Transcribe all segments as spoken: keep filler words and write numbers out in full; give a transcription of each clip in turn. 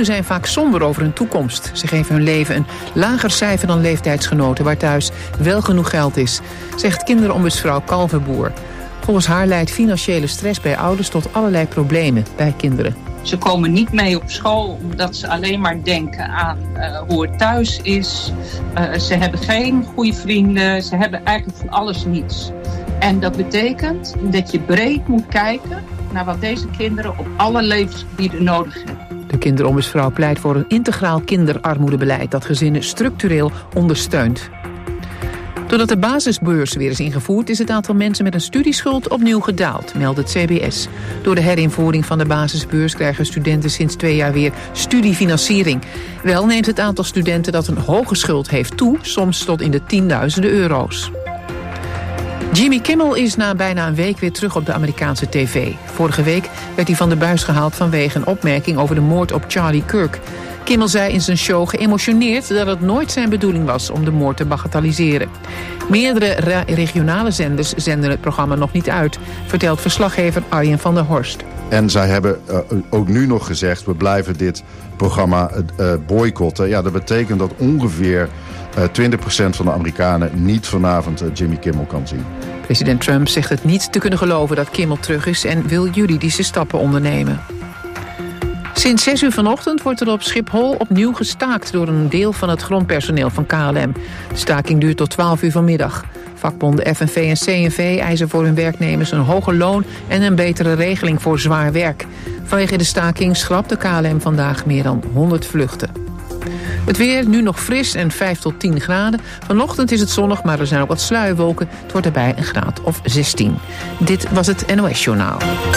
Ouden zijn vaak somber over hun toekomst. Ze geven hun leven een lager cijfer dan leeftijdsgenoten waar thuis wel genoeg geld is, zegt kinderombudsvrouw Kalverboer. Volgens haar leidt financiële stress bij ouders tot allerlei problemen bij kinderen. Ze komen niet mee op school omdat ze alleen maar denken aan uh, hoe het thuis is. Uh, ze hebben geen goede vrienden, ze hebben eigenlijk van alles niets. En dat betekent dat je breed moet kijken naar wat deze kinderen op alle levensgebieden nodig hebben. De kinderombudsvrouw pleit voor een integraal kinderarmoedebeleid dat gezinnen structureel ondersteunt. Doordat de basisbeurs weer is ingevoerd, is het aantal mensen met een studieschuld opnieuw gedaald, meldt het C B S. Door de herinvoering van de basisbeurs krijgen studenten sinds twee jaar weer studiefinanciering. Wel neemt het aantal studenten dat een hoge schuld heeft toe, soms tot in de tienduizenden euro's. Jimmy Kimmel is na bijna een week weer terug op de Amerikaanse tv. Vorige week werd hij van de buis gehaald vanwege een opmerking over de moord op Charlie Kirk. Kimmel zei in zijn show geëmotioneerd dat het nooit zijn bedoeling was om de moord te bagatelliseren. Meerdere re- regionale zenders zenden het programma nog niet uit, vertelt verslaggever Arjen van der Horst. En zij hebben uh, ook nu nog gezegd, we blijven dit programma uh, boycotten. Ja, dat betekent dat ongeveer uh, twintig procent van de Amerikanen niet vanavond uh, Jimmy Kimmel kan zien. President Trump zegt het niet te kunnen geloven dat Kimmel terug is en wil juridische stappen ondernemen. Sinds zes uur vanochtend wordt er op Schiphol opnieuw gestaakt door een deel van het grondpersoneel van K L M. De staking duurt tot twaalf uur vanmiddag. Vakbonden F N V en C N V eisen voor hun werknemers een hoger loon en een betere regeling voor zwaar werk. Vanwege de staking schrapt de K L M vandaag meer dan honderd vluchten. Het weer, nu nog fris en vijf tot tien graden. Vanochtend is het zonnig, maar er zijn ook wat sluierwolken. Het wordt erbij een graad of zestien. Dit was het N O S-journaal.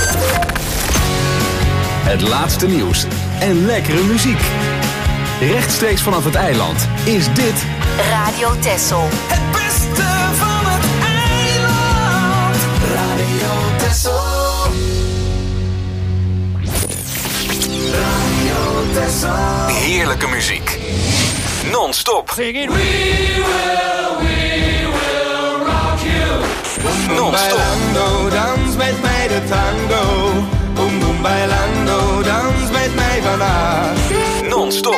Het laatste nieuws en lekkere muziek. Rechtstreeks vanaf het eiland is dit Radio Texel. Het beste van het eiland. Radio Texel. Radio Texel. heerlijke muziek. Non-stop. Sing it. We will, we will rock you. Non-stop. Bailando, dans met mij de tango. Boom boom bailando, dans met mij vandaag. Non-stop.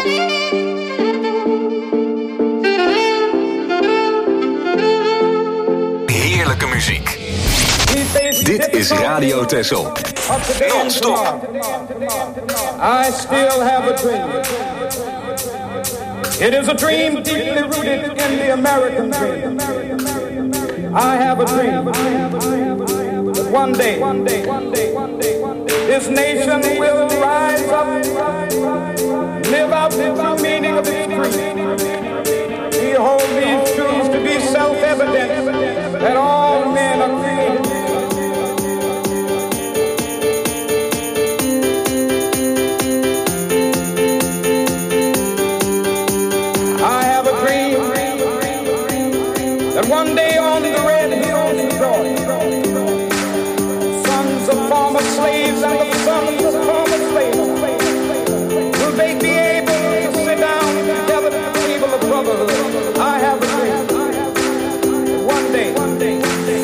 Heerlijke muziek. Dit is Radio Texel. Non-stop. I still have a dream. It is a dream deeply rooted in the American dream. I have a dream that one day, one day, one day, one day, one day, this nation will rise up, live out the true meaning of its creed. We hold these truths to be self-evident that all men are created. That one day on the red hills of Georgia, sons of former slaves and the sons of former slaves, will they be able to sit down together at the table of brotherhood? I have a dream. One day, one day, one day.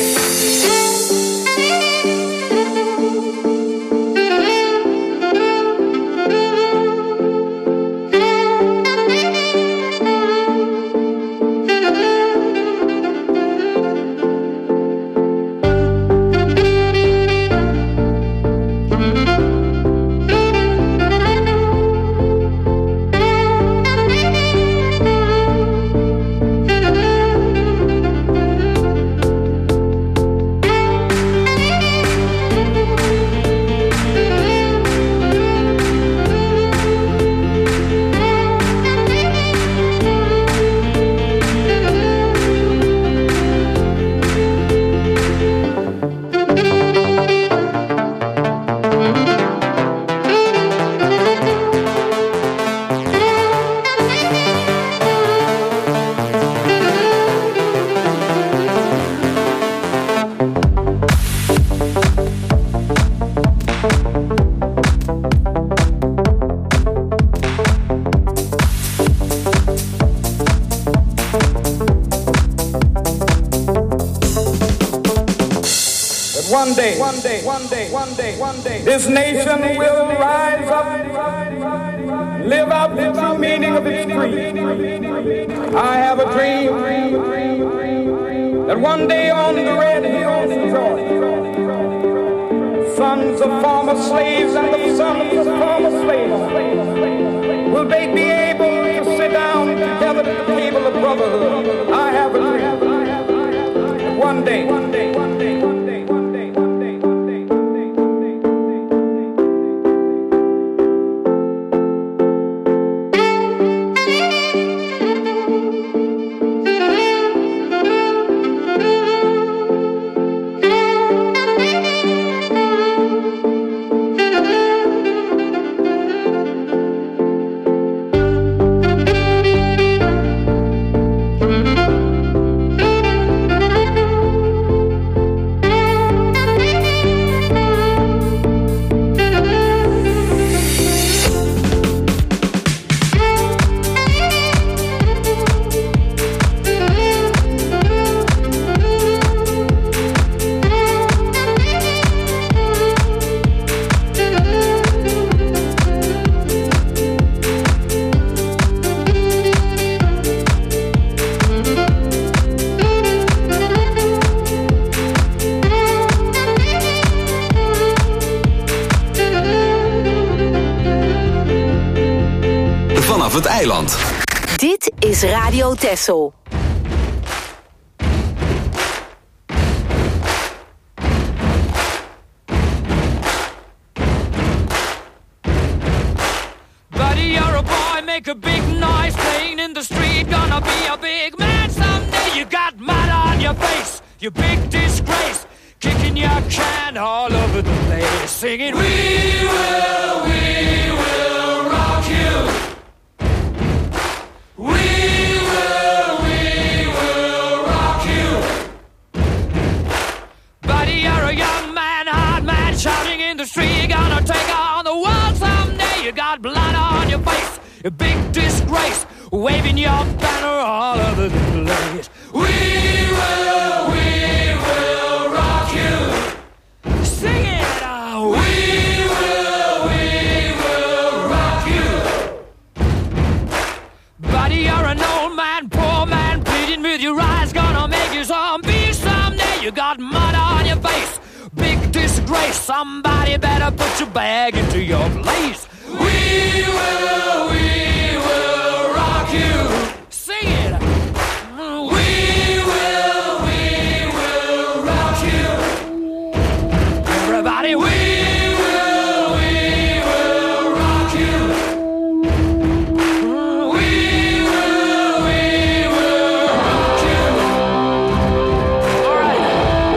One day, one day, one day, one day, one day, this nation will rise up, live out the true meaning of its creed. I have a dream that one day on the red hills of Georgia, sons of former slaves and the sons of former slaves will they be able to sit down together at the table of brotherhood. I have a dream. One day, one day, one day, one day, one day, one day, one day, one day, one day, Het eiland. Dit is Radio Texel. Buddy, you're a boy, make a big noise playing in the street. Gonna be a big man someday. You got mud on your face, you big disgrace. Kicking your can all over the place. Singing, we will, we will rock you. We will, we will rock you. Buddy, you're a young man, hard man, shouting in the street. You're gonna take on the world someday. You got blood on your face, a big disgrace, waving your banner all over the place. We will, we will rock you. Sing it out. We will, we will rock you. Buddy, you're an old man, poor man, pleading with your eyes, gonna make you zombie someday. You got mud on your face, big disgrace. Somebody better put your bag into your place. We will, we will rock you. Sing it. We will, we will rock you. Everybody, we will, we will rock you. We will, we will rock you. All right.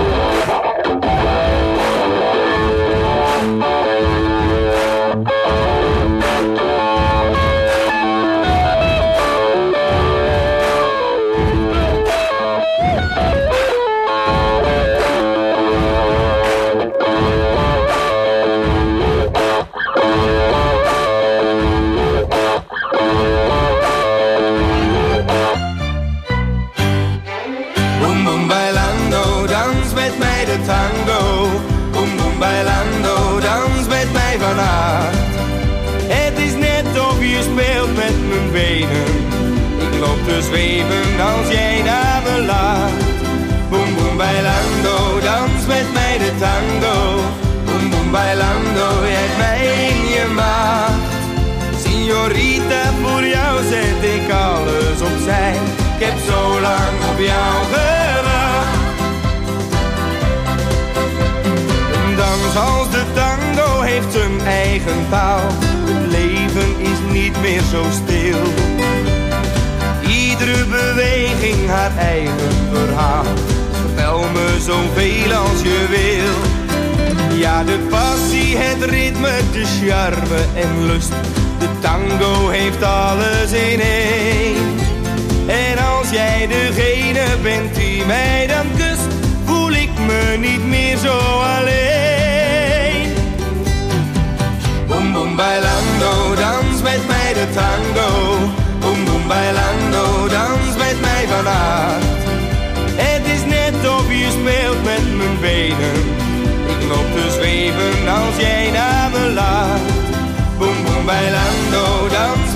Boom boom bailando, dans met mij de tango. Boom boom bailando, dans met mij vannacht. Het is net of je speelt met mijn benen. Ik loop te zweven als jij naar me lacht. Boom boom bailando, dans met mij de tango. Boom boom bailando, jij hebt mij in je macht. Signorita, voor jou zet ik alles opzij. Ik heb zo lang op jou gewacht. Een dans als de tango heeft zijn eigen taal. Het leven is niet meer zo stil. Iedere beweging haar eigen verhaal. Vertel me zoveel als je wil. Ja, de passie, het ritme, de charme en lust. De tango heeft alles in één. En als jij degene bent die mij dan kust, voel ik me niet meer zo alleen. Boom boom bailando, dans met mij de tango. Boom boom bailando, dans met mij vannacht. Het is net of je speelt met mijn benen. Ik loop te zweven als jij naar me lacht. Boom boom bailando, dans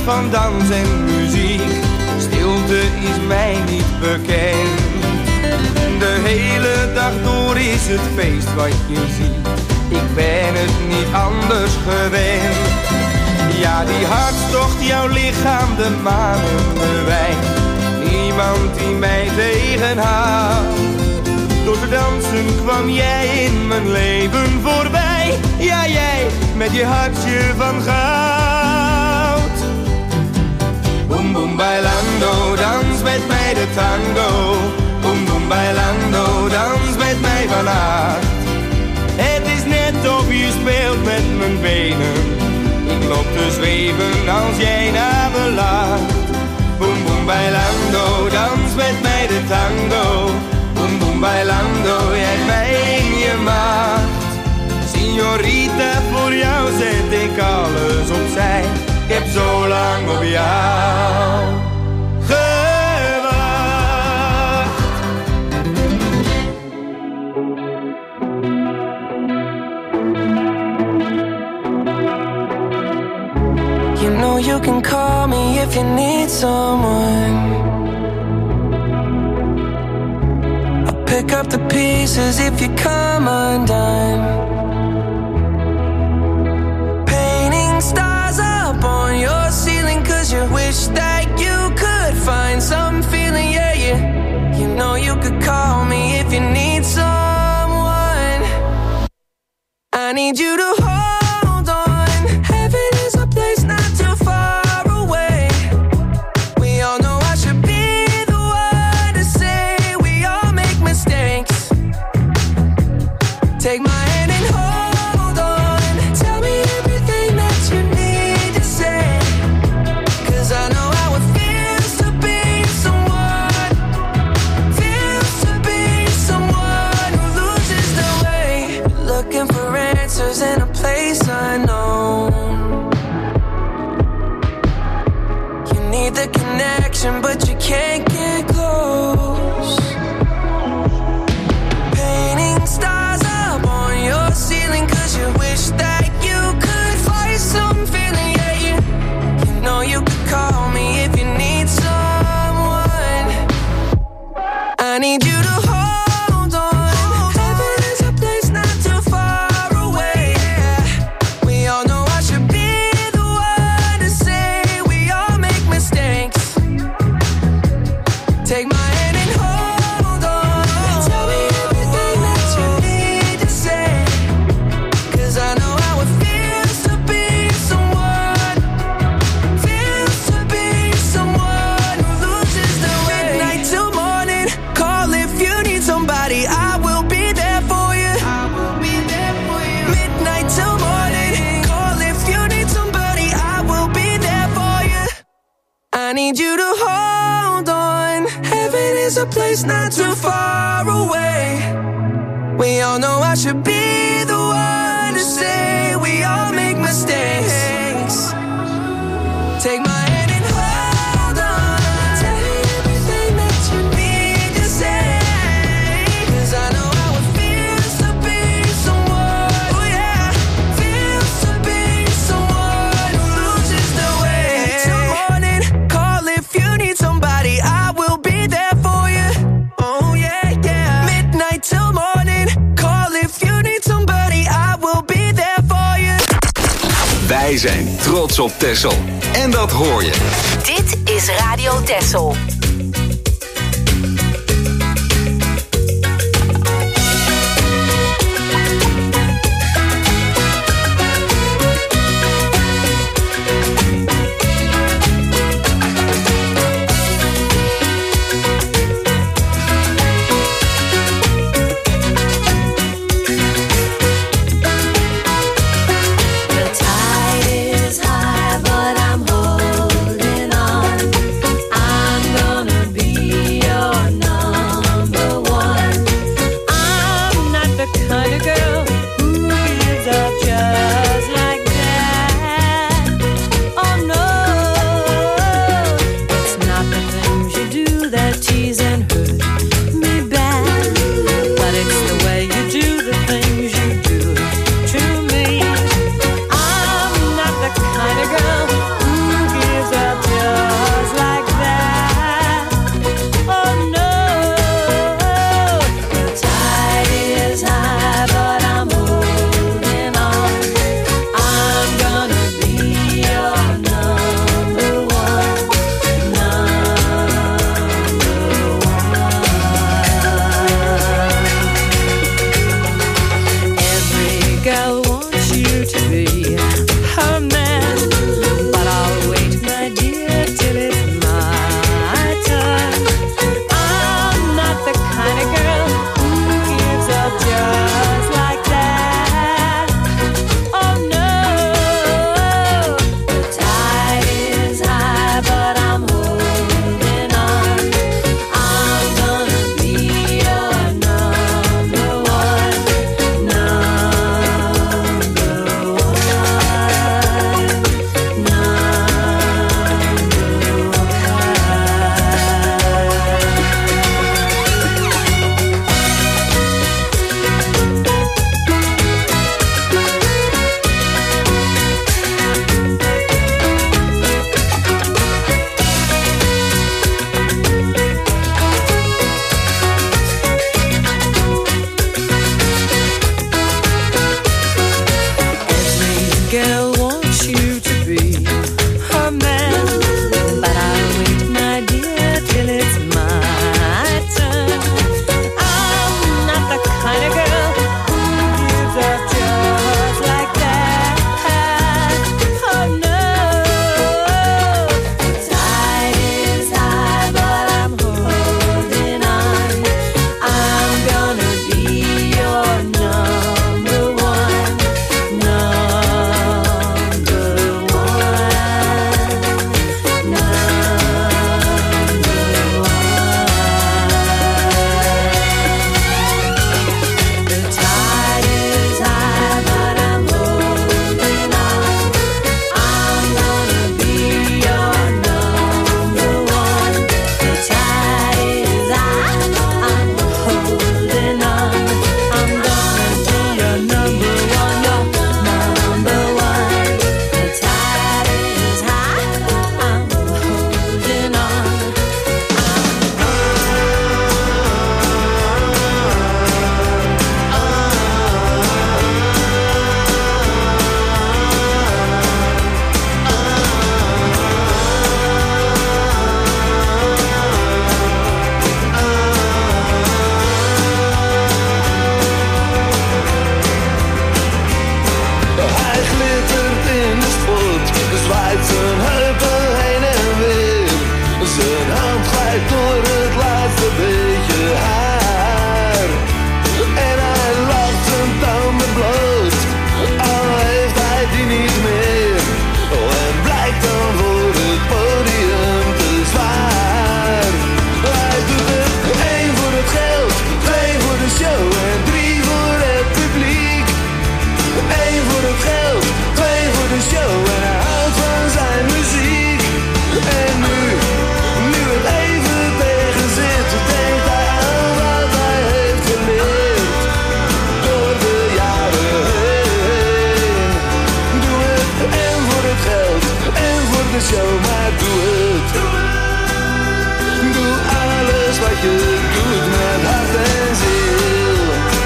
van dans en muziek. Stilte is mij niet bekend. De hele dag door is het feest wat je ziet. Ik ben het niet anders gewend. Ja, die hartstocht, jouw lichaam, de maan en de wijn. Niemand die mij tegenhoudt. Door te dansen kwam jij in mijn leven voorbij. Ja, jij met je hartje van goud. Boom, boom, bailando, dans met mij de tango. Boom, boom, bailando, dans met mij vannacht. Het is net of je speelt met mijn benen. Ik loop te zweven als jij naar me lacht. Boom, boom, bailando, dans met mij de tango. Boom, boom, bailando, jij hebt mij in je macht. Signorita, voor jou zet ik alles opzij. Ik heb zo lang op jou gewacht. You know you can call me if you need someone. I'll pick up the pieces if you come undone. Painting stars up on your ceiling 'cause you wish that you could find some feeling, yeah, yeah. You know you could call me if you need someone. I need you to hold on. Heaven is a place not too far away. We all know I should be the one to say we all make mistakes. Take my hand and hold on. Tell me everything that you need to say. 'Cause I know how it feels to be someone. Feels to be someone who loses their way. Looking for answers in a place unknown. You need the connection, but you can't get close. Painting stars up on your ceiling 'cause you wish that you could find some feeling, yeah, you, you know you could call me if you need someone. I need you to hold on. Heaven is a place not too far away, yeah. We all know I should be the one to say we all make mistakes. Take my hand and hold on. Tell me everything that you need to say. 'Cause I know how it feels to be someone. Feels to be someone who loses their way. Midnight till morning, call if you need somebody. I will be there for you. I will be there for you. Midnight till morning, call if you need somebody. I will be there for you. I need you to hold on. Heaven is a place not too far away. We all know I should be the one to say we all make mistakes. Take my hand and hold on. Tell me everything that you need to say. 'Cause I know how it feels to be someone. Oh yeah, feels to be someone who loses their way. Till morning, call if you need somebody. I will be there for you. Oh yeah, yeah. Midnight till morning, call if you need somebody. I will be there for you. Wij zijn trots op Texel. En dat hoor je. Dit is Radio Texel. The tide is high, but I'm holding on. I'm gonna de show, maar doe het. Doe alles wat je doet met hart en ziel.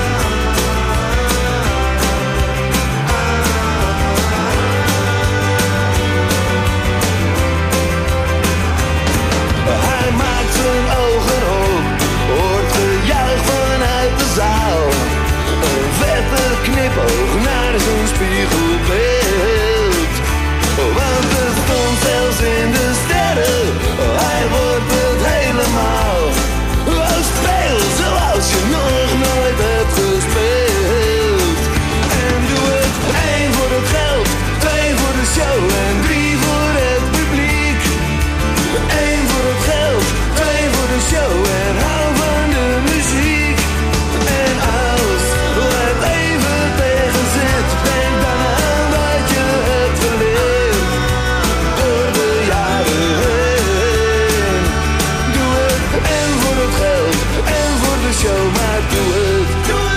Hij maakt zijn ogen op, hoort gejuich vanuit de zaal. Een vette knipoog naar zijn spiegelbeeld. Want het stond zelfs in de sterren, hij wordt het helemaal. Oh, speel zoals je nog nooit hebt gespeeld. En doe het één voor het geld, twee voor de show en drie voor het publiek. Eén voor het geld, twee voor de show en hou van de muziek. En als het even tegen zit, denk dan aan wat je hebt geleerd door de jaren heen. Doe het en voor het geld en voor de show, maar doe het.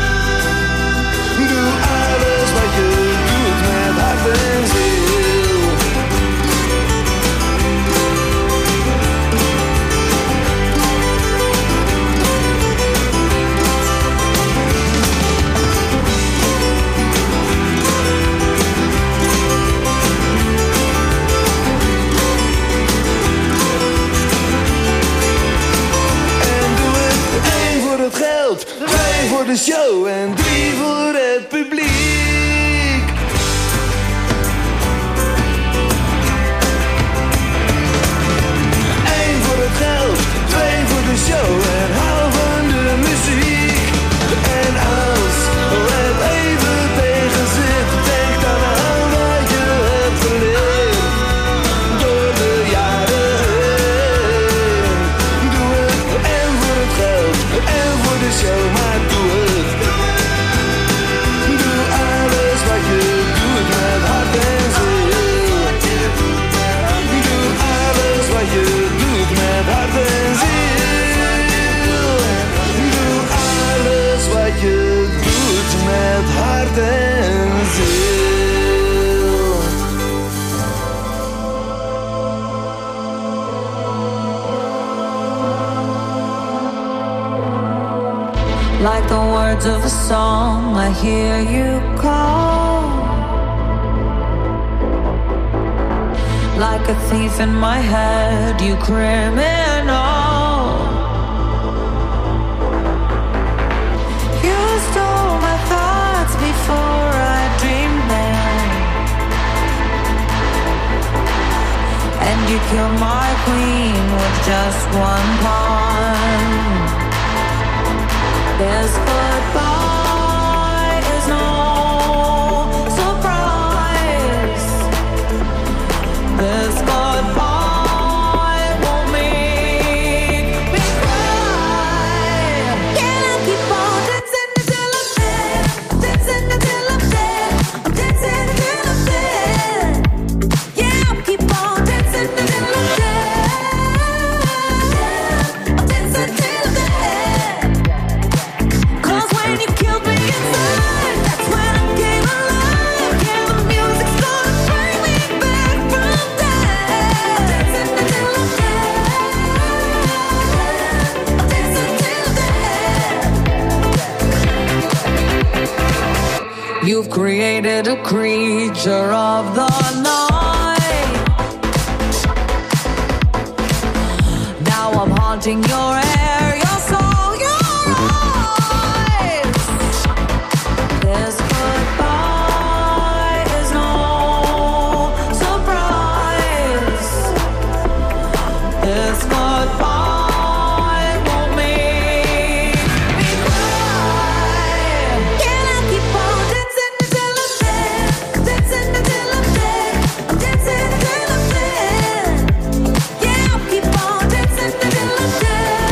Doe alles wat je doet met hart en ziel. Het geld, twee voor de show en drie voor het publiek. Eén voor het geld, twee voor de show en hou van de muziek. En als het even tegen zit, denk dan aan wat je hebt geleerd door de jaren heen. Doe het en voor het geld en voor de show, maar doe het. Doe alles wat je doet met hart en ziel. Doe alles wat je doet met hart en ziel. Doe alles wat je doet met hart en ziel. Like the words of a song, I hear you call. Like a thief in my head, you criminal. You stole my thoughts before I dreamed them, and you killed my queen with just one pawn. This goodbye is no surprise. This goodbye won't make me cry. Can I keep on dancing until I'm dead? Dancing until I'm dead. I'm dancing until I'm dead. Yeah, I'll keep on dancing until I'm dead. I'm dancing till I'm dead. When you killed me inside, that's when I came alive. Yeah, the music's gonna bring me back from death. Dancing until I'm dead. Dancing till dead. You've created a creature of the night. Now I'm haunting your air, your soul, your eyes. This goodbye is no surprise. This goodbye won't make me cry. Can I keep on dancing until I'm dead? Dancing until I'm dead. I'm dancing until I'm dead. Yeah, I'll keep on dancing until I'm dead.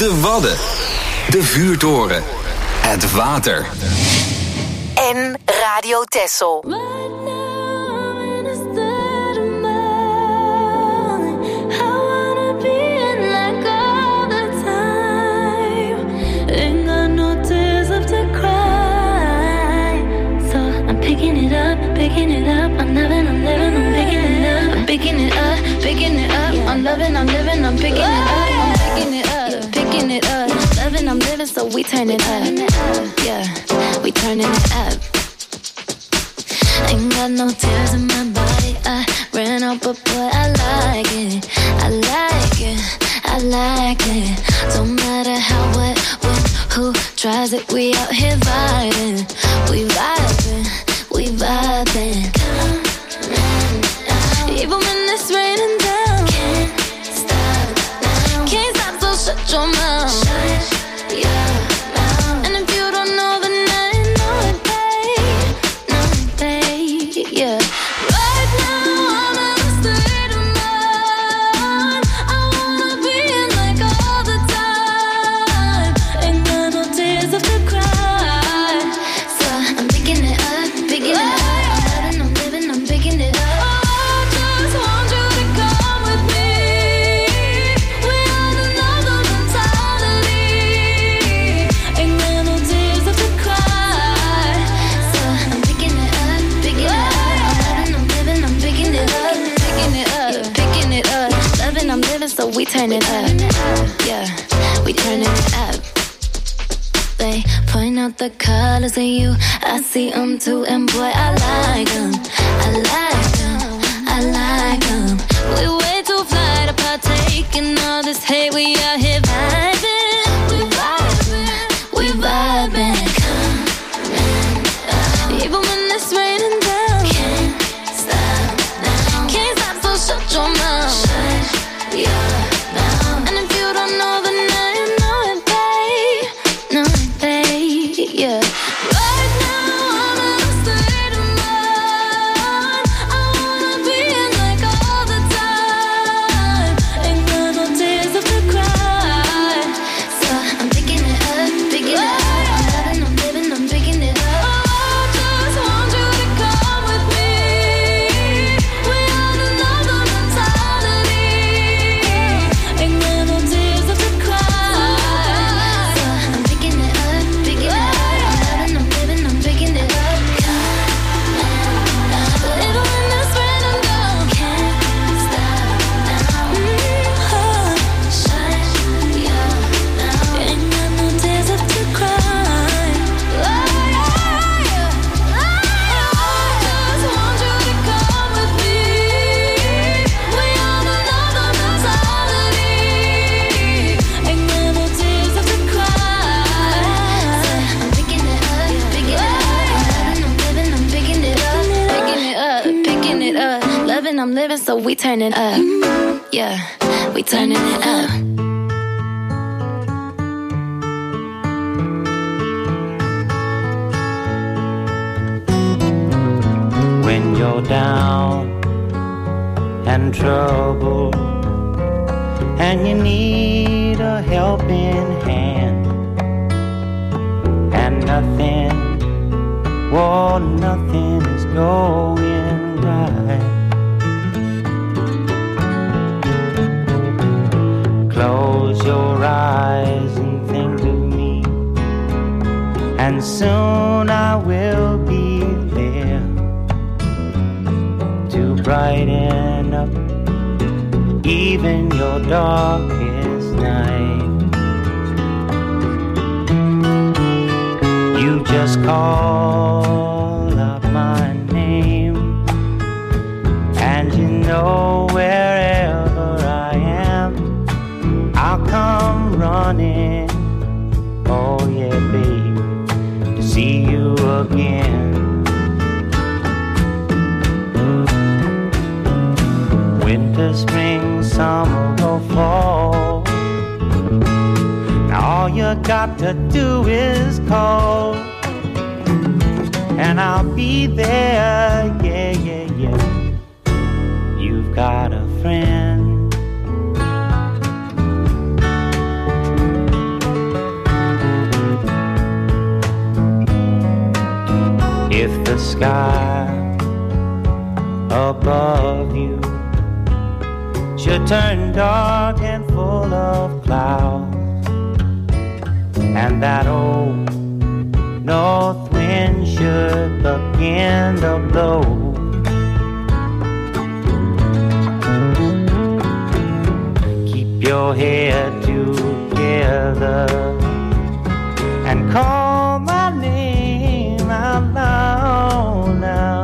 De Wadden. De Vuurtoren. Het water. En Radio Texel. Picking it up, picking it up. I'm loving, I'm living, I'm picking it up. I'm picking it up, picking it up. I'm loving, I'm living, I'm picking it up. I'm picking it up, picking it up. Loving, I'm living, so we turn it up. Yeah, we turning it up. Ain't got no tears in my body. I ran out, but boy, I like it. I like it, I like it. Don't matter how, what, when, who tries it. We out here vibing, we vibing. We vibing. Even when it's raining down, can't stop now. Can't stop, so shut your mouth. Shut your mouth. And if you don't know, then I know it, babe. Know it, babe. Yeah. Right now I'm in a state of mind. I wanna be in like all the time. Ain't got no tears left to cry. So I'm picking it up. Picking it up, I'm loving, I'm living, I'm picking it up. I just want you to come with me. We on another mentality. Ain't got no tears left to cry. So I'm picking it up, picking it up. I'm loving, I'm living, I'm picking it up. Picking it up, picking it up. Loving, I'm living, so we turn it up. Yeah, we turning it up. They point out the colors in you, I see them too, and boy, I like them, I like them, I like them. We way too fly to partake in all this hate, we out here vibing, we vibing, we vibing. Even when it's raining down, can't stop now, can't stop, so shut your mouth. Shut your mouth. And if you don't know, then I know it, babe. Know it, babe. Yeah. Right now I'm in a state of mind. I wanna be in like all the time. Ain't got no tears left to cry. So I'm picking it up, picking it up. I'm loving, I'm living, I'm picking it up. I just want you to come with me. We on another mentality. Ain't got no tears left to cry. So I'm picking it up, picking it up. I'm loving, I'm living, I'm picking it up. Even when it's raining down, can't stop now. Mm-hmm. Shut your mouth. Ain't got no tears left to cry. Oh, yeah, yeah. I just want you to come with me. We on another mentality. Ain't got no tears left to cry. I'm picking it up, picking it up. I'm loving, I'm living, I'm picking it up. Picking it up, picking it up. Loving, I'm living, so we turn it up. Yeah, we turning it up. When you're down and troubled and you need a helping hand and nothing, well, nothing is going right. Close your eyes and think of me, and soon I will be there to brighten up even your darkest night. You just call out my name, and you know wherever I am, I'll come running. Oh yeah, babe, to see you again. Winter, spring, summer or fall, now all you got to do is call, and I'll be there, yeah, yeah, yeah. You've got a friend. if the sky above you should turn dark and full of clouds, and that old north wind should begin to blow, keep your head together and call my name out loud now.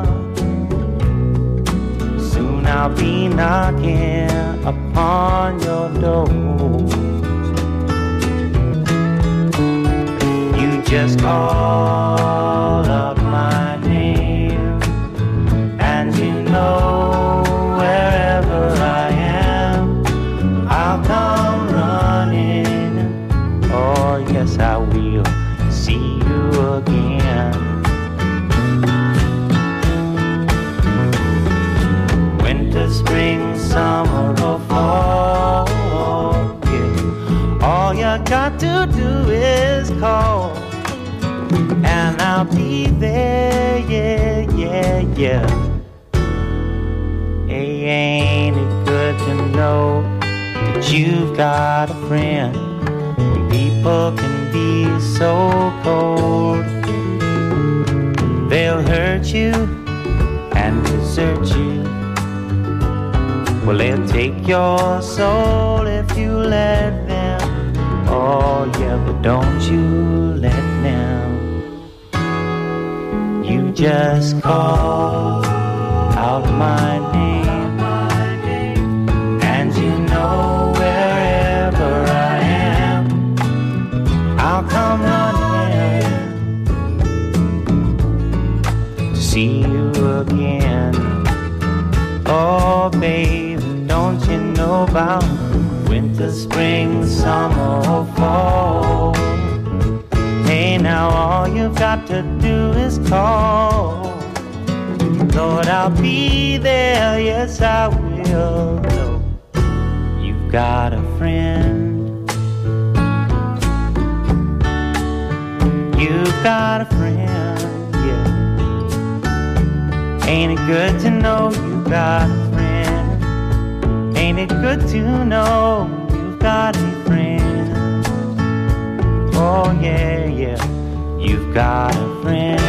Soon I'll be knocking upon your door. You just call up my name, and you know wherever I am, I'll come running. Oh yes, I will see you again. Winter, spring, summer or fall, yeah. All you got to do is call, and I'll be there, yeah, yeah, yeah. Hey, ain't it good to know that you've got a friend? When people can be so cold, they'll hurt you and desert you. Well, they'll take your soul if you let them. Oh yeah, but don't you let them. You just call out my name, and you know wherever I am, I'll come running to see you again. Oh babe, don't you know about winter, spring, summer or fall? Hey, now all you've got to do is call. Lord, I'll be there, yes I will. You've got a friend. You've got a friend, yeah. Ain't it good to know you've got a friend? Ain't it good to know you've got a friend? Oh yeah, yeah, you've got a friend.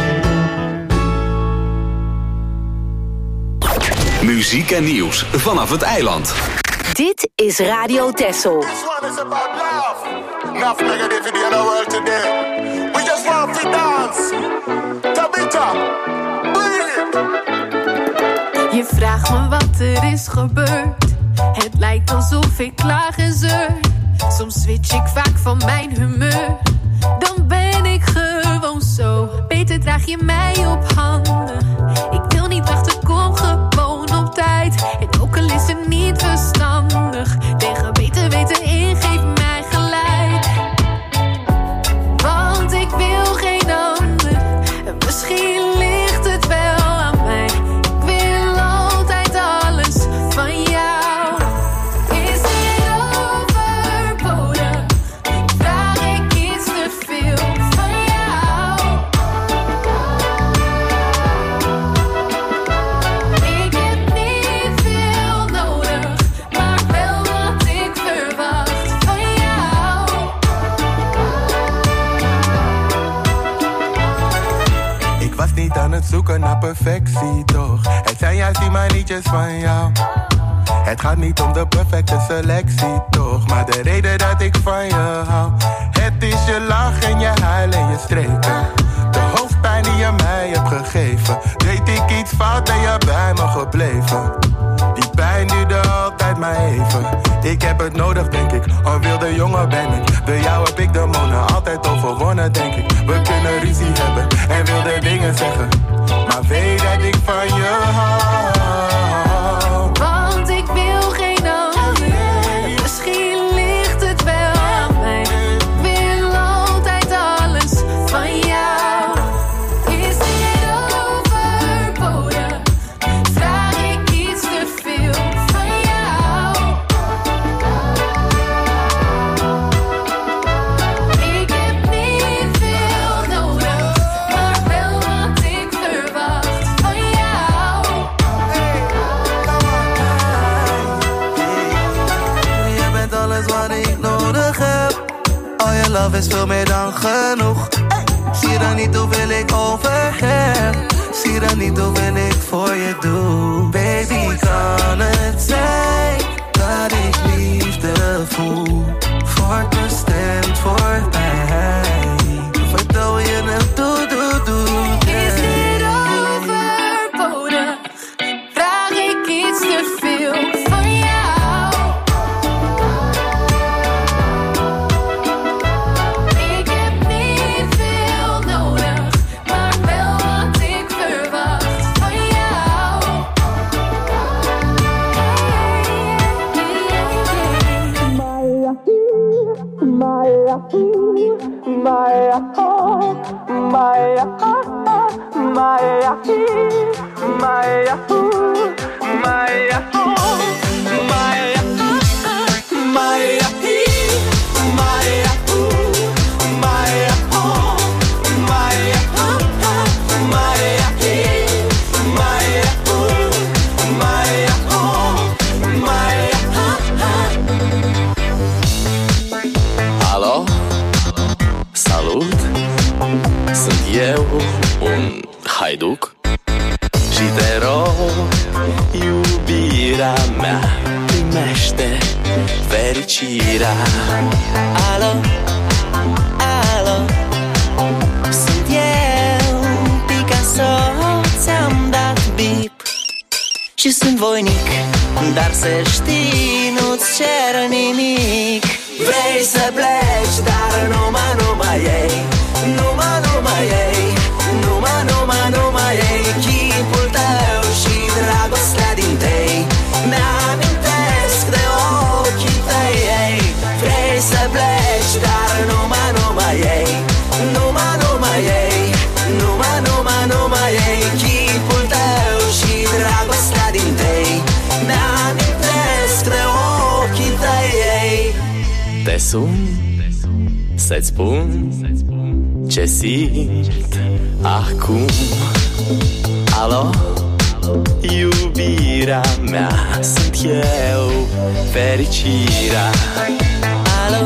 Muziek en nieuws vanaf het eiland. Dit is Radio Texel. This one is about love. Enough negativity in the world today. We just want to dance. Tabita, bring it. Je vraagt me wat er is gebeurd. Het lijkt alsof ik klaag en zeur. Soms switch ik vaak van mijn humeur. Dan ben ik gewoon zo. Beter draag je mij op handen. Ik wil niet wachten, kom gewoon op tijd. En ook al is het niet verstandig, tegen beter weten in, geef mij gelijk. Want ik wil geen ander. Misschien ligt het wel aan mij. Ik wil altijd alles van jou. Is het overbodig? Vraag ik iets te veel van jou? Ik heb niet veel nodig, maar wel wat ik verwacht van jou. Ik was niet aan het zoeken naar perfectie, toch? Het zijn juist die manietjes van jou. Het gaat niet om de perfecte selectie, toch? Maar de reden dat ik van je hou. Het is je lach en je huil en je streken. De hoofdpijn die je mij hebt gegeven. Deed ik iets fout, ben je bij me gebleven. Die pijn duurde altijd maar even. Ik heb het nodig, denk ik. Een wilde jongen ben ik. Door jou heb ik de monen altijd overwonnen, denk ik. We kunnen ruzie hebben en wilde dingen zeggen. Maar weet dat ik van je hou. Want ik wil geen ander. Misschien ligt het wel aan mij. Ik wil altijd alles van jou. Is dit overbodig? Vraag ik iets te veel van jou? Ik heb niet veel nodig, maar wel wat ik love is veel meer dan genoeg. Hey. Zie dan niet hoeveel ik overgeef. Zie dan niet hoeveel ik voor je doe. Baby, kan het zijn dat ik liefde voel? Wordt bestemd voor mij. Vertel je het, doe, doe, doe. Is dit overbodig? Vraag ik iets te veel van jou? Ik heb niet veel nodig, maar wel wat ik verwacht van jou. Maya, Maya, oh, Maya, Maya, Maya, ooh, Maya, oh, Maya, Maya, Maya, ooh, Maya, oh, Maya, Maya, Maya, ooh, Maya, oh, Maya. Alo? Salut! Sunt eu, un haiduc și te rog, iubirea mea, primește fericirea. Alo, alo, sunt eu, Picasso, ți-am dat bip și sunt voinic, dar să știi, nu-ți cer nimic. Vrei să pleci, dar numai, numai ei, numai, numai ei, numai, numai, numai ei, chipul tău și dragostea din tei, mi-amintesc de ochii tăi, ei. Vrei să pleci, dar numai, numai ei, numai, numai ei, numai, numai, numai ei, chipul tău și dragostea din tei, mi-amintesc de ochii tăi, ei. Te sun să-ți spun ce simt acum. Alo? Iubirea mea, sunt eu, fericirea. Alo,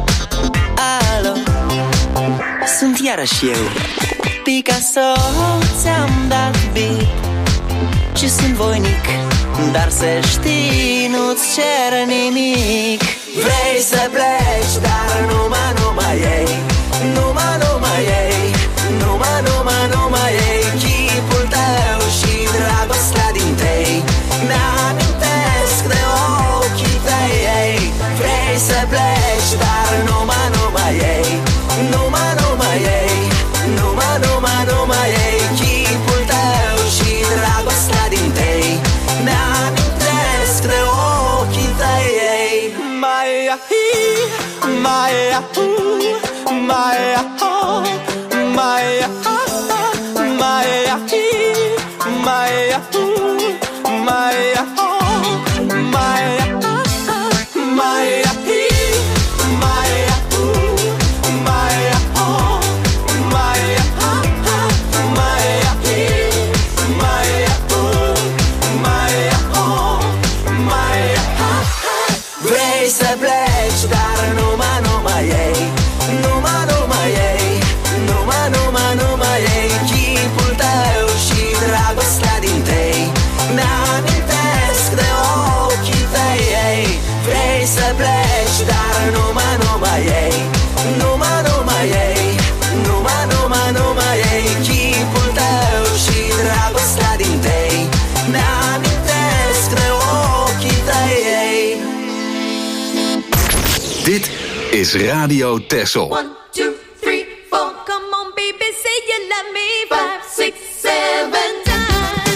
alo, sunt iarăși eu, Picasso, ți-am dat bip și sunt voinic, dar să știi, nu-ți cer nimic. Vrei să pleci, dar numai, numai ei, numai, numai ei, numai, numai, numai ei, chipul tău și dragostea din tei, mi-amintesc de ochii tăi, ei. Vrei să pleci, dar numai, numai ei, numai, numai ei, numai, numai, numai ei, chipul tău și dragostea din tei, mi-amintesc de ochii tăi, ei. Maya, Maya, ooh, Maya, oh, Maya, Maya, Maya, ooh, Maya, oh, Maya, Maya, Maya, ooh, Maya, oh, Maya, Maya, Maya, ooh, Maya, oh, Maya. Vrei să pleci, dar numai, numai ei, numai, numai ei, numai, numai, numai ei, chipul tău și dragostea din tei, mi-amintesc de ochii tăi, ei. Vrei să pleci, dar numai, numai ei, numai, numai ei, numai, numai, numai ei, chipul tău și dragostea din tei, mi-amintesc de ochii tăi, ei. Dit is Radio Texel. One, two, three, four. Come on, baby, say you love me. Five, six, seven times.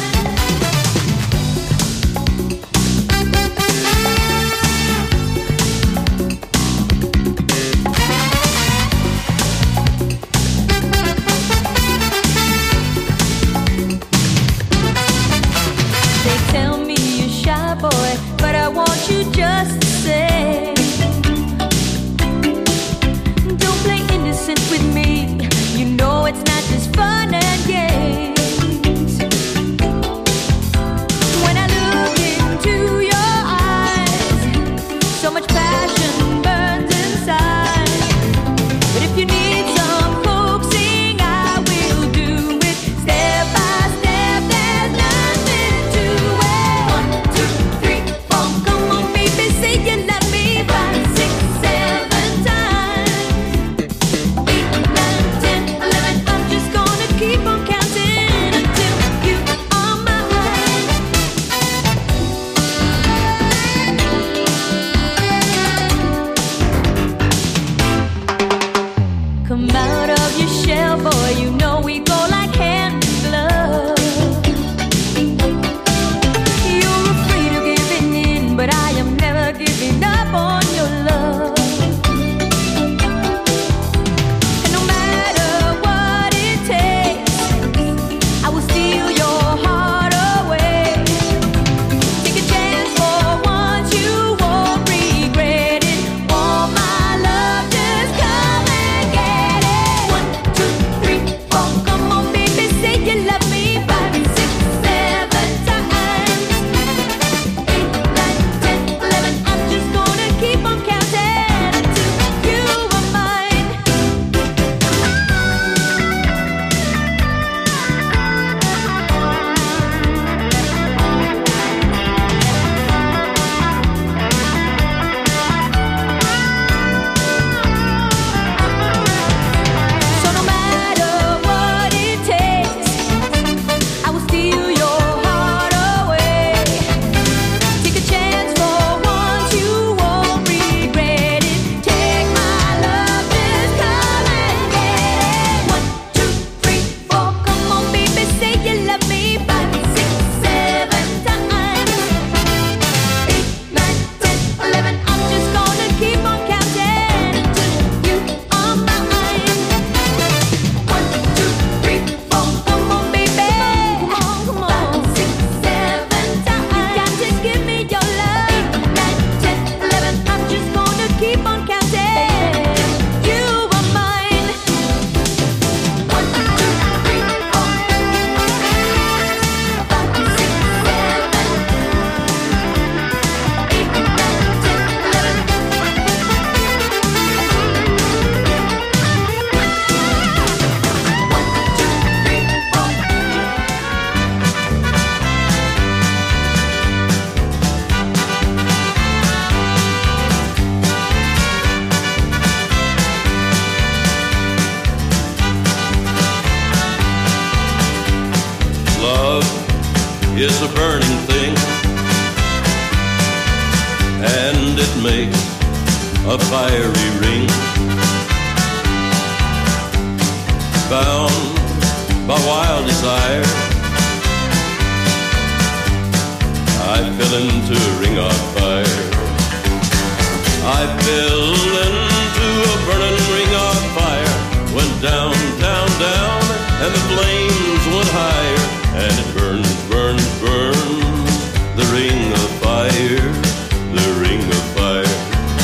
They tell me you're shy, boy, but I want you just to say, don't play innocent with me. You know it's not just fun and games. When I look into your eyes, so much passion burns inside. But is a burning thing, and it makes a fiery ring. Bound by wild desire, I fell into a ring of fire. I fell into a burning ring of fire. Went down, down, down, and the flames went higher. And it burns, burns, burns, the ring of fire, the ring of fire.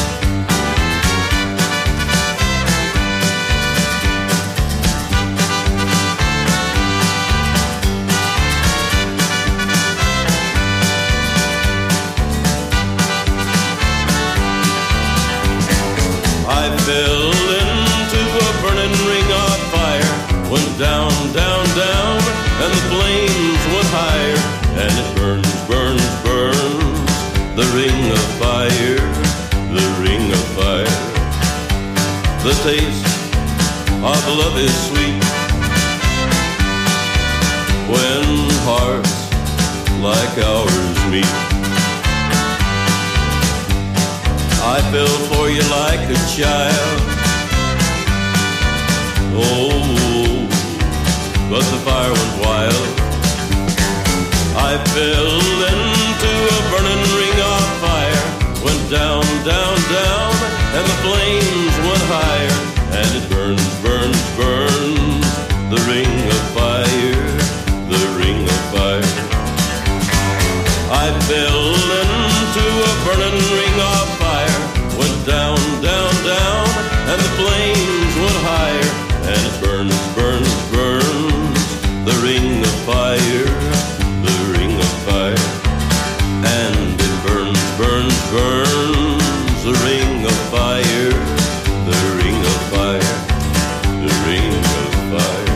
I fell into a burning ring of fire. Went down, down, down, and the flames went higher. And it burns, burns, burns, the ring of fire, the ring of fire. The taste of love is sweet when hearts like ours meet. I fell for you like a child. Oh, but the fire went wild. I fell into a burning ring of fire. Went down, down, down, and the flames went higher. And it burns, burns, burns, the ring of fire, the ring of fire. I fell into a burning ring of fire. Went down, down, down, and the flames went higher. And it burns, burns, burns, the ring of fire, the ring of fire. And it burns, burns, burns, the ring of fire, the ring of fire, the ring of fire.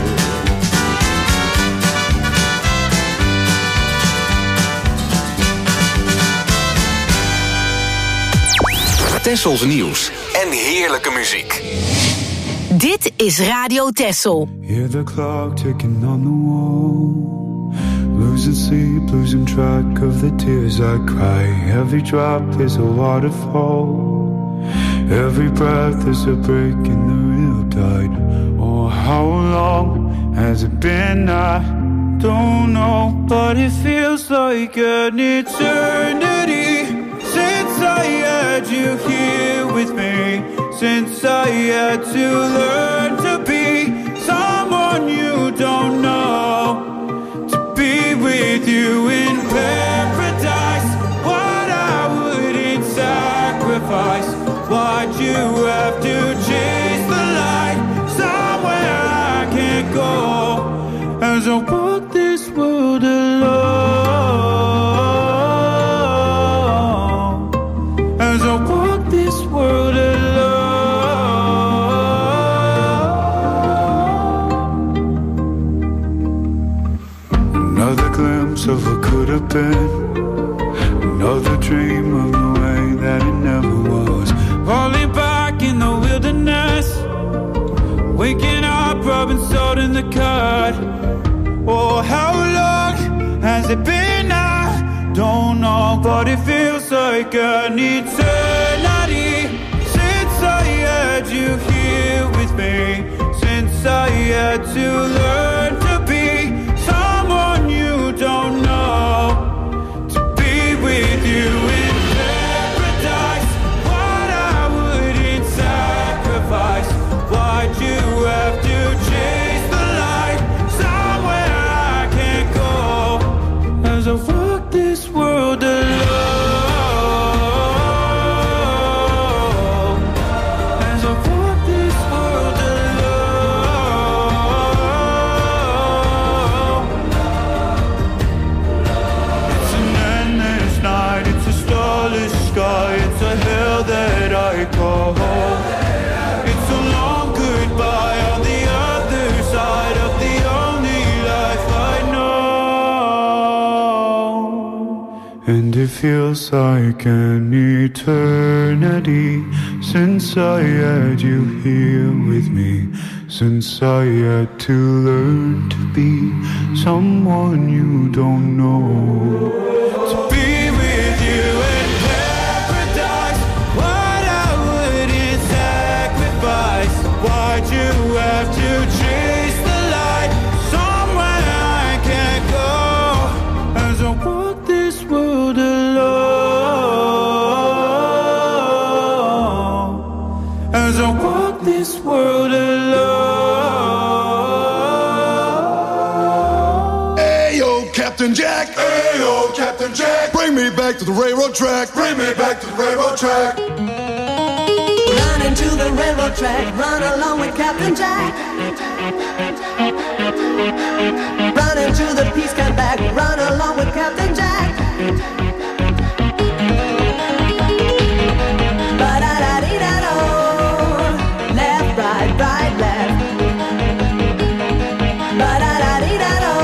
Tessels nieuws en heerlijke muziek. Dit is Radio Tessel. Hear the clock ticking on the wall. Losing sleep, losing track of the tears I cry. Every drop is a waterfall. Every breath is a break in the real tide. Oh, how long has it been? I don't know, but it feels like an eternity since I had you here with me. Since I had to learn to be someone you don't know, to be with you in paradise. What I wouldn't sacrifice. Why'd you have to chase the light somewhere I can't go? As I walk this world alone, as I walk this world alone. Of what could have been, another dream of the way that it never was. Falling back in the wilderness, waking up, rubbing salt in the cut. Oh, how long has it been? I don't know, but it feels like an eternity since I had you here with me. Since I had to learn to be someone you don't know, to be with you in paradise. What I wouldn't sacrifice. Why'd you have to chase the light somewhere I can't go? As I walk this world alone, as I walk this world alone. It's an endless night, it's a starless sky, it's a hell that I call home. It's a long goodbye on the other side of the only life I know. And it feels like an eternity since I had you here with me. Since I had to learn to be someone you don't know. To be with you in paradise, what I wouldn't sacrifice. Why'd you have to chase the light somewhere I can't go? As I walk this world alone, as I walk this world alone. Captain Jack, hey yo, Captain Jack, bring me back to the railroad track, bring me back to the railroad track. Run into the railroad track, run along with Captain Jack. Run into the peace come back, run along with Captain Jack. Ba-da-da-dee-da-do, left, right, right, left. Ba-da-da-dee-da-do.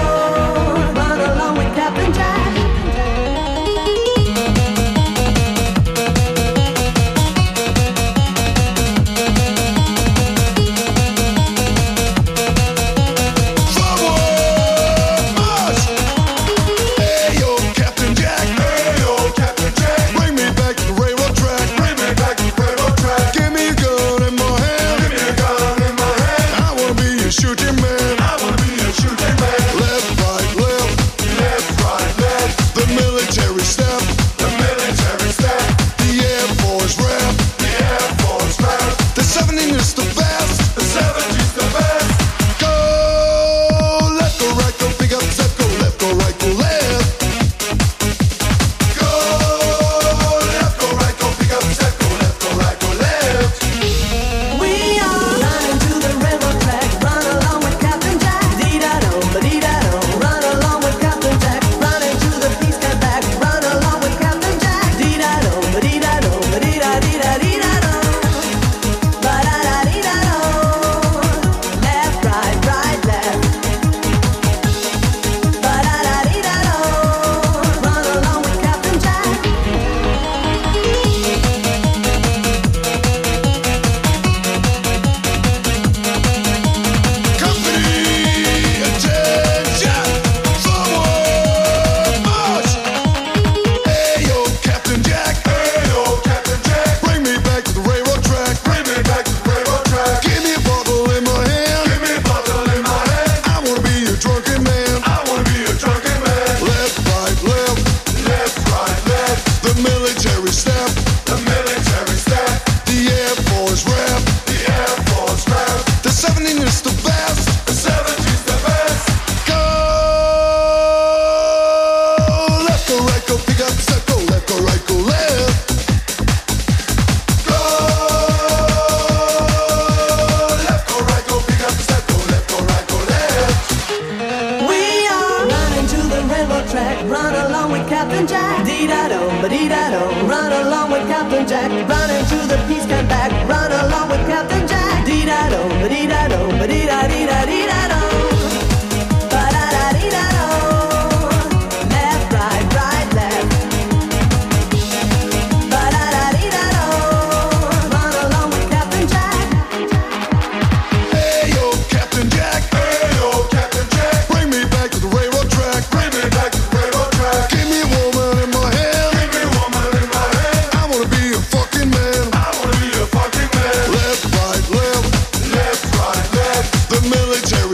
Military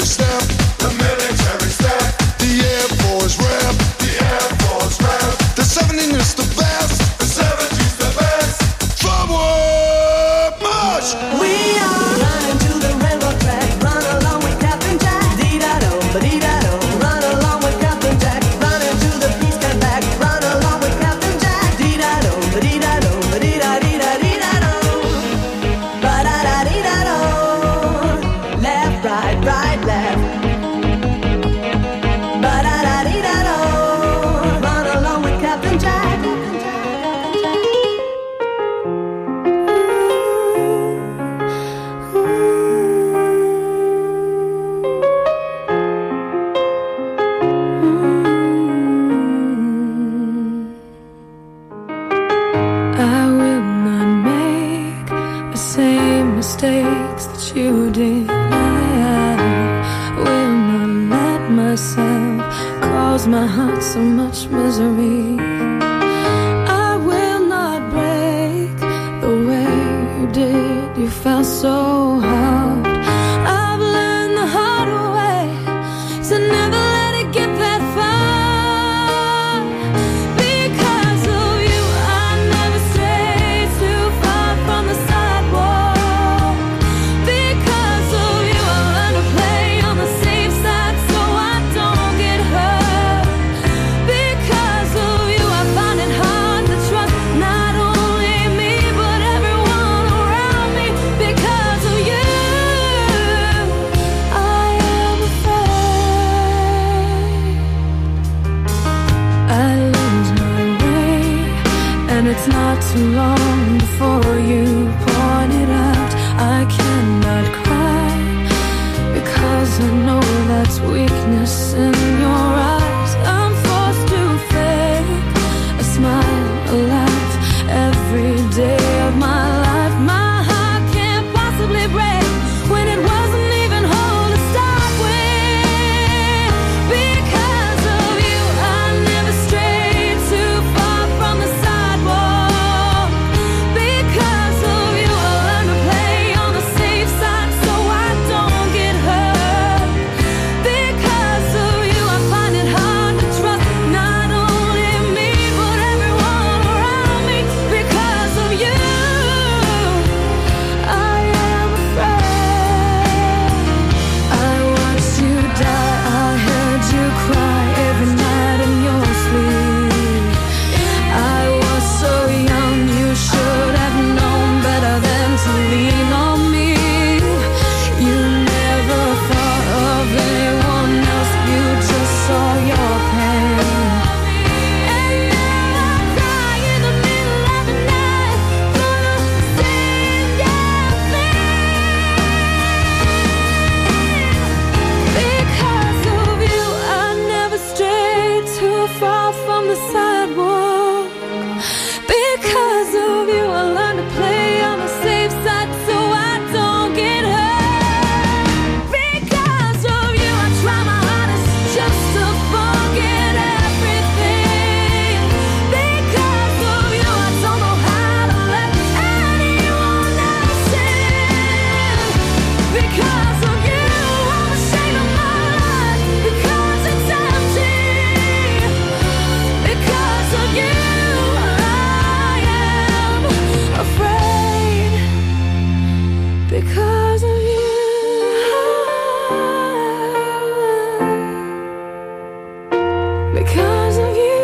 myself caused my heart so much misery. I will not break the way you did. You felt so hard. I've learned the hard way to never let it get that far. Because of you, I never strayed too far from the sidewalk. Because of you, I learned to play on the safe side so I don't get hurt. Because of you, I find it hard to trust not only me but everyone around me. Because of you, I am afraid I lose my way, and it's not too long before you point it out. I cannot cry because I know that's weakness in your eyes. I'm forced to fake a smile, a laugh every day of my life. My heart can't possibly break when it wasn't even whole to start with. Because of you, I never strayed too far from the sidewalk. Because of you, I learned to play on the safe side so I don't get hurt. Because of you, I find it hard to trust not only me but everyone around me. Because of you, I am afraid. I watched you die, I heard you cry every night in your sleep. I was so young, you should have known better than to lean on me. You never thought of anyone else, you just saw your pain. And now I cry in the middle of the night for the same damn thing. Because of you, I never strayed too far from the sidewalk. Because of you, I learned to play on the safe side so I don't get hurt. Because of you, I try my hardest just to forget everything. Because of you, I don't know how to let anyone else in. Because of you, I'm ashamed of my life because it's empty. Because of you, I am afraid. Because of you, because of you.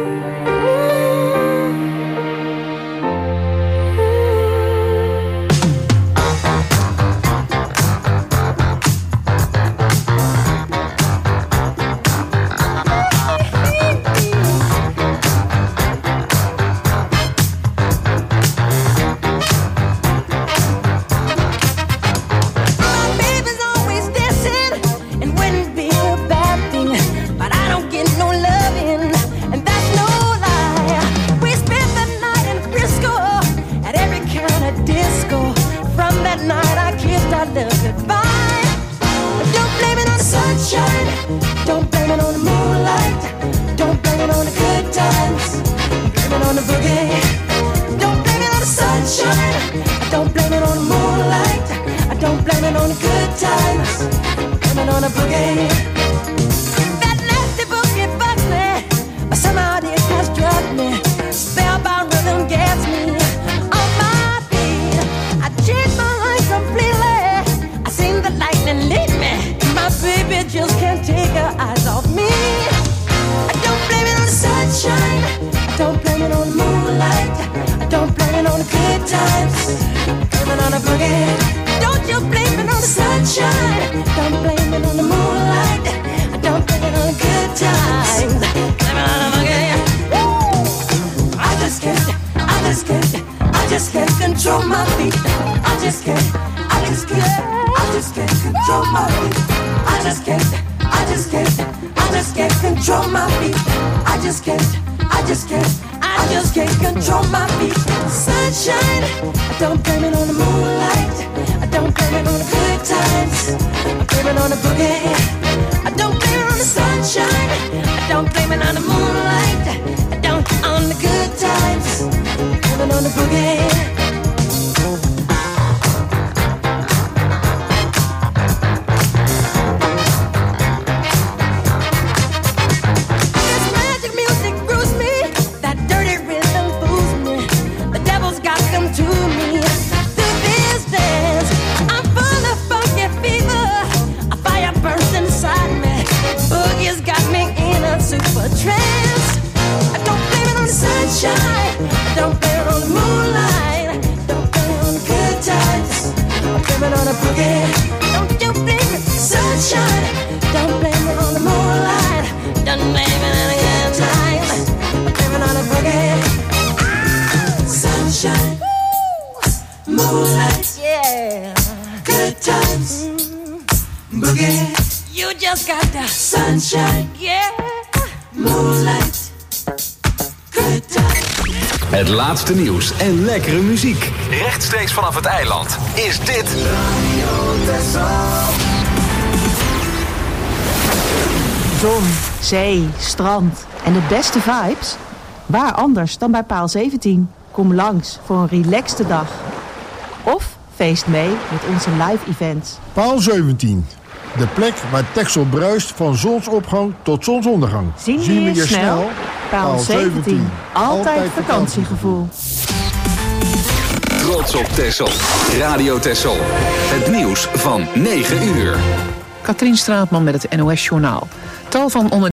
Baby's always dancing and wouldn't be a bad thing, but I don't get no loving, and that's no lie. We spent the night in Frisco at every kind of disco. From that night I kissed our love goodbye. But don't blame it on the sunshine, don't blame it on the moonlight, don't blame it on the good times, blame it on the boogie. Don't blame it on the sunshine, I don't blame it on the moonlight, I don't blame it on the good times, blame it on the boogie. That nasty boogie bugs me, but somehow it has struck me. Spellbound rhythm gets me on my feet. I changed my life completely, I seen the lightning lead me. My baby just can't take her eyes off me. I don't blame it on the sunshine, I don't blame it on the moonlight, I don't blame it on the good times, blame it on the boogie. Don't you blame it on the sunshine, don't blame it on the moonlight, I don't blame it on the good times, blame it on the boogie. Woo! I just can't, I just can't, I just can't control my feet. I just can't, I just can't, I just can't control my feet. I just can't, I just can't, I just can't control my feet. I just can't, I just can't, I just can't control my feet. Sunshine, I don't blame it on the moonlight, I don't blame it on the good times, I blame it on the boogie. I don't blame it on the sunshine. I don't blame it on the moonlight. I don't on the good times. Blame it on the boogie. Super trance. I don't blame it on the sunshine. I don't blame it on the moonlight. Don't blame it on the good times. I blame it on the boogie. Don't you blame it on the sunshine. Don't blame it on the moonlight. Don't blame it on the good times. I blame it on the boogie. Ah, sunshine, moonlight, yeah, good times, mm, boogie. You just got the sunshine, yeah. Moonlight, good time. Het laatste nieuws en lekkere muziek. Rechtstreeks vanaf het eiland is dit Zon, zee, strand en de beste vibes? Waar anders dan bij Paal zeventien? Kom langs voor een relaxte dag. Of feest mee met onze live events. Paal zeventien. De plek waar Texel bruist van zonsopgang tot zonsondergang. Zien we je snel? Paal zeventien. Altijd vakantiegevoel. Trots op Texel. Radio Texel. Het nieuws van negen uur. Katrien Straatman met het N O S Journaal. Tal van onder